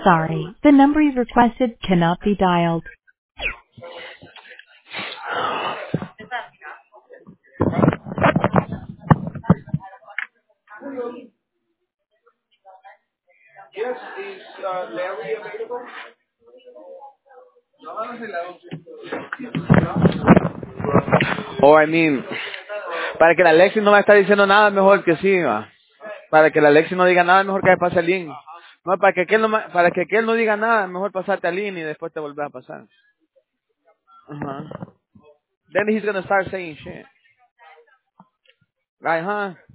sorry, the number you've requested cannot be dialed. Oh, I mean, para que la Alexis no me está diciendo nada, mejor que sí, va. Para que la Alexis no diga nada, mejor que pase al link. No, para que aquel no, para que aquel no diga nada, mejor pasarte al link y después te volver a pasar. Then he's gonna start saying shit. Right, huh?